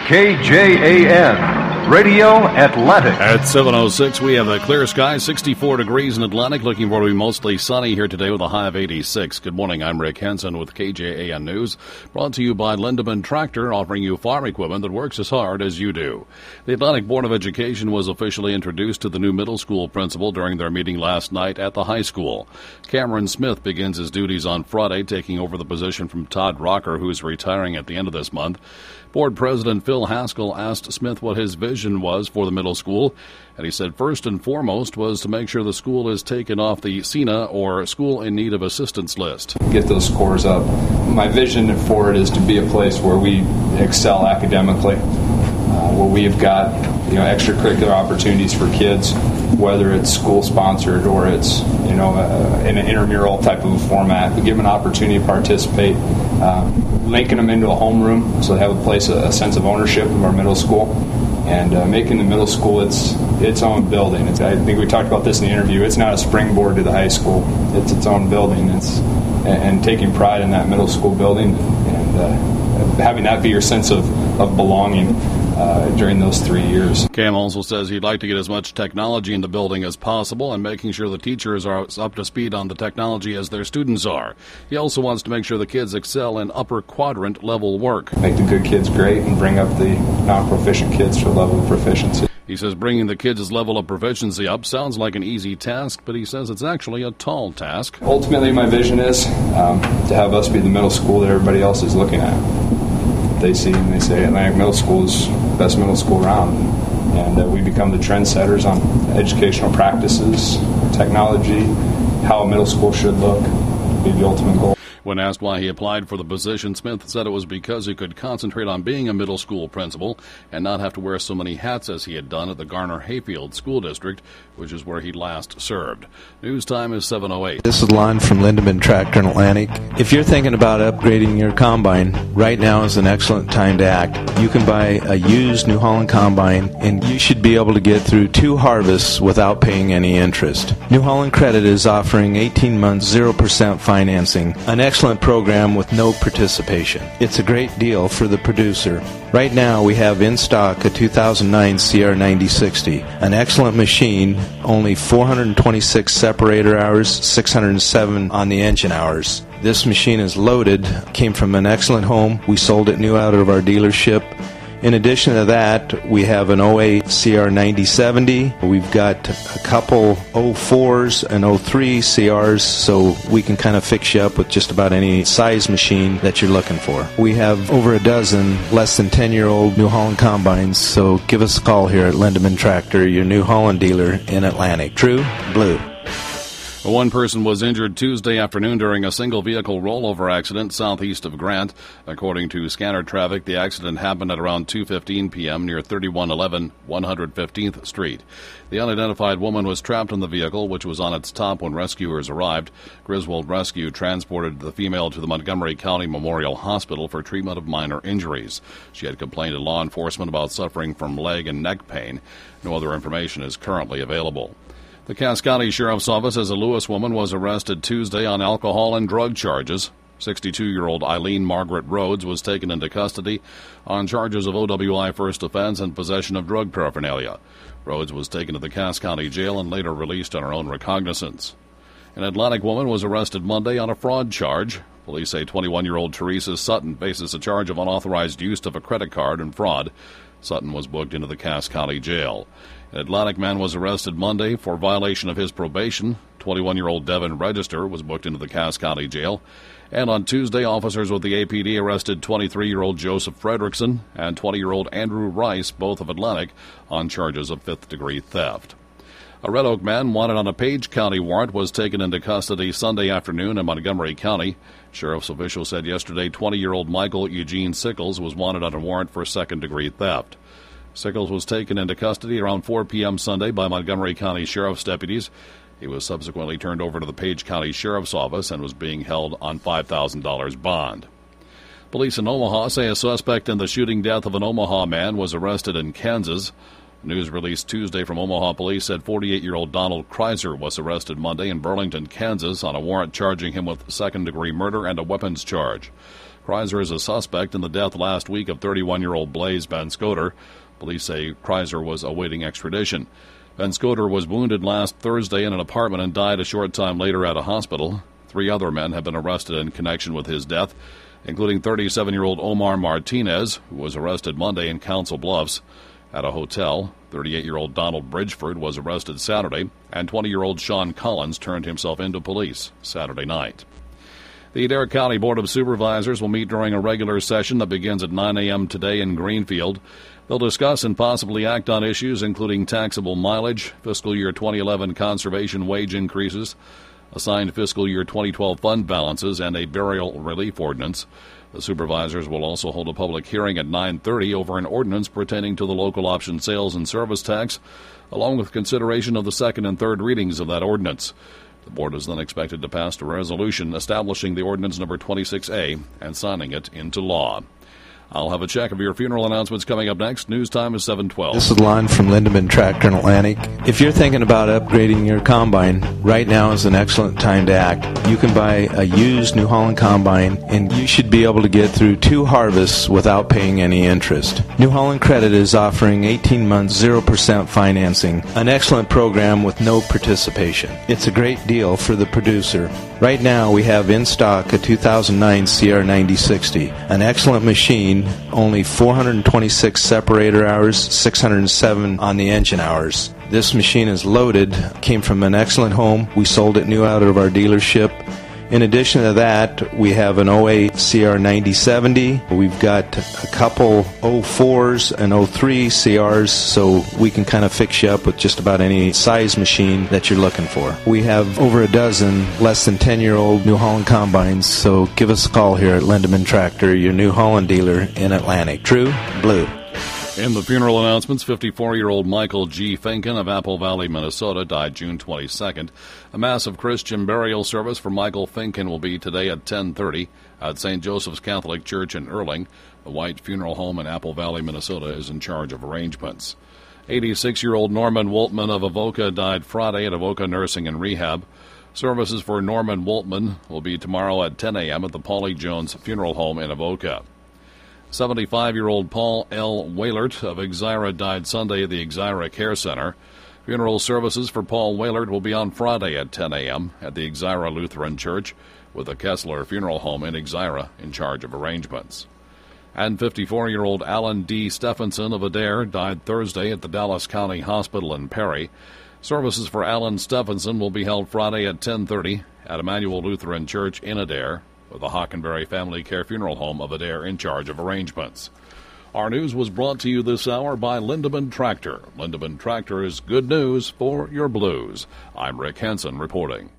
KJAN, Radio Atlantic. At 7:06, we have a clear sky, 64 degrees in Atlantic. Looking forward to be mostly sunny here today with a high of 86. Good morning, I'm Rick Henson with KJAN News. Brought to you by Lindeman Tractor, offering you farm equipment that works as hard as you do. The Atlantic Board of Education was officially introduced to the new middle school principal during their meeting last night at the high school. Cameron Smith begins his duties on Friday, taking over the position from Todd Rocker, who is retiring at the end of this month. Board President Phil Haskell asked Smith what his vision was for the middle school, and he said first and foremost was to make sure the school is taken off the SENA, or School in Need of Assistance list. Get those scores up. My vision for it is to be a place where we excel academically, where we've got extracurricular opportunities for kids, whether it's school-sponsored or it's in an intramural type of a format. We give them an opportunity to participate, making them into a homeroom so they have a sense of ownership of our middle school, and making the middle school its own building. I think we talked about this in the interview. It's not a springboard to the high school. It's its own building. And taking pride in that middle school building and having that be your sense of belonging during those 3 years. Cam also says he'd like to get as much technology in the building as possible and making sure the teachers are up to speed on the technology as their students are. He also wants to make sure the kids excel in upper quadrant level work. Make the good kids great and bring up the non-proficient kids to a level of proficiency. He says bringing the kids' level of proficiency up sounds like an easy task, but he says it's actually a tall task. Ultimately, my vision is to have us be the middle school that everybody else is looking at. They see and they say Atlantic Middle School is the best middle school around, and we become the trendsetters on educational practices, technology, how a middle school should look, be the ultimate goal. When asked why he applied for the position, Smith said it was because he could concentrate on being a middle school principal and not have to wear so many hats as he had done at the Garner-Hayfield School District, which is where he last served. News time is 7:08. This is Lon from Lindeman Tractor in Atlantic. If you're thinking about upgrading your combine, right now is an excellent time to act. You can buy a used New Holland combine, and you should be able to get through 2 harvests without paying any interest. New Holland Credit is offering 18 months 0% financing, an excellent program with no participation. It's a great deal for the producer. Right now we have in stock a 2009 CR9060, an excellent machine, only 426 separator hours, 607 on the engine hours. This machine is loaded, came from an excellent home. We sold it new out of our dealership. In addition to that, we have an 08 CR9070. We've got a couple 04s and 03 CRs, so we can kind of fix you up with just about any size machine that you're looking for. We have over a dozen less than 10-year-old New Holland combines, so give us a call here at Lindeman Tractor, your New Holland dealer in Atlantic. True Blue. One person was injured Tuesday afternoon during a single-vehicle rollover accident southeast of Grant. According to scanner traffic, the accident happened at around 2:15 p.m. near 3111 115th Street. The unidentified woman was trapped in the vehicle, which was on its top when rescuers arrived. Griswold Rescue transported the female to the Montgomery County Memorial Hospital for treatment of minor injuries. She had complained to law enforcement about suffering from leg and neck pain. No other information is currently available. The Cass County Sheriff's Office says a Lewis woman was arrested Tuesday on alcohol and drug charges. 62-year-old Eileen Margaret Rhodes was taken into custody on charges of OWI first offense and possession of drug paraphernalia. Rhodes was taken to the Cass County Jail and later released on her own recognizance. An Atlantic woman was arrested Monday on a fraud charge. Police say 21-year-old Teresa Sutton faces a charge of unauthorized use of a credit card and fraud. Sutton was booked into the Cass County Jail. An Atlantic man was arrested Monday for violation of his probation. 21-year-old Devin Register was booked into the Cass County Jail. And on Tuesday, officers with the APD arrested 23-year-old Joseph Fredrickson and 20-year-old Andrew Rice, both of Atlantic, on charges of fifth-degree theft. A Red Oak man wanted on a Page County warrant was taken into custody Sunday afternoon in Montgomery County. Sheriff's officials said yesterday 20-year-old Michael Eugene Sickles was wanted on a warrant for second-degree theft. Sickles was taken into custody around 4 p.m. Sunday by Montgomery County Sheriff's deputies. He was subsequently turned over to the Page County Sheriff's Office and was being held on $5,000 bond. Police in Omaha say a suspect in the shooting death of an Omaha man was arrested in Kansas. News released Tuesday from Omaha police said 48-year-old Donald Kreiser was arrested Monday in Burlington, Kansas on a warrant charging him with second-degree murder and a weapons charge. Kreiser is a suspect in the death last week of 31-year-old Blaise Ben Scoter. Police say Kreiser was awaiting extradition. Ben Scoter was wounded last Thursday in an apartment and died a short time later at a hospital. 3 other men have been arrested in connection with his death, including 37-year-old Omar Martinez, who was arrested Monday in Council Bluffs at a hotel. 38-year-old Donald Bridgeford was arrested Saturday, and 20-year-old Sean Collins turned himself into police Saturday night. The Adair County Board of Supervisors will meet during a regular session that begins at 9 a.m. today in Greenfield. They'll discuss and possibly act on issues including taxable mileage, fiscal year 2011 conservation wage increases, assigned fiscal year 2012 fund balances, and a burial relief ordinance. The supervisors will also hold a public hearing at 9:30 over an ordinance pertaining to the local option sales and service tax, along with consideration of the second and third readings of that ordinance. The board is then expected to pass a resolution establishing the ordinance number 26A and signing it into law. I'll have a check of your funeral announcements coming up next. News time is 7:12. This is Lon from Lindeman Tractor in Atlantic. If you're thinking about upgrading your combine, right now is an excellent time to act. You can buy a used New Holland combine, and you should be able to get through 2 harvests without paying any interest. New Holland Credit is offering 18 months 0% financing, an excellent program with no participation. It's a great deal for the producer. Right now we have in stock a 2009 CR9060, an excellent machine, only 426 separator hours, 607 on the engine hours. This machine is loaded, came from an excellent home. We sold it new out of our dealership. In addition to that, we have an 08 CR9070. We've got a couple 04s and 03 CRs, so we can kind of fix you up with just about any size machine that you're looking for. We have over a dozen less than 10-year-old New Holland combines, so give us a call here at Lindeman Tractor, your New Holland dealer in Atlantic. True Blue. In the funeral announcements, 54-year-old Michael G. Finken of Apple Valley, Minnesota, died June 22nd. A massive Christian burial service for Michael Finken will be today at 10:30 at St. Joseph's Catholic Church in Erling. The White Funeral Home in Apple Valley, Minnesota, is in charge of arrangements. 86-year-old Norman Woltman of Avoca died Friday at Avoca Nursing and Rehab. Services for Norman Woltman will be tomorrow at 10 a.m. at the Paulie Jones Funeral Home in Avoca. 75-year-old Paul L. Wailert of Exira died Sunday at the Exira Care Center. Funeral services for Paul Wailert will be on Friday at 10 a.m. at the Exira Lutheran Church, with the Kessler Funeral Home in Exira in charge of arrangements. And 54-year-old Alan D. Stephenson of Adair died Thursday at the Dallas County Hospital in Perry. Services for Alan Stephenson will be held Friday at 10:30 at Emmanuel Lutheran Church in Adair, with the Hockenberry Family Care Funeral Home of Adair in charge of arrangements. Our news was brought to you this hour by Lindeman Tractor. Lindeman Tractor is good news for your blues. I'm Rick Henson reporting.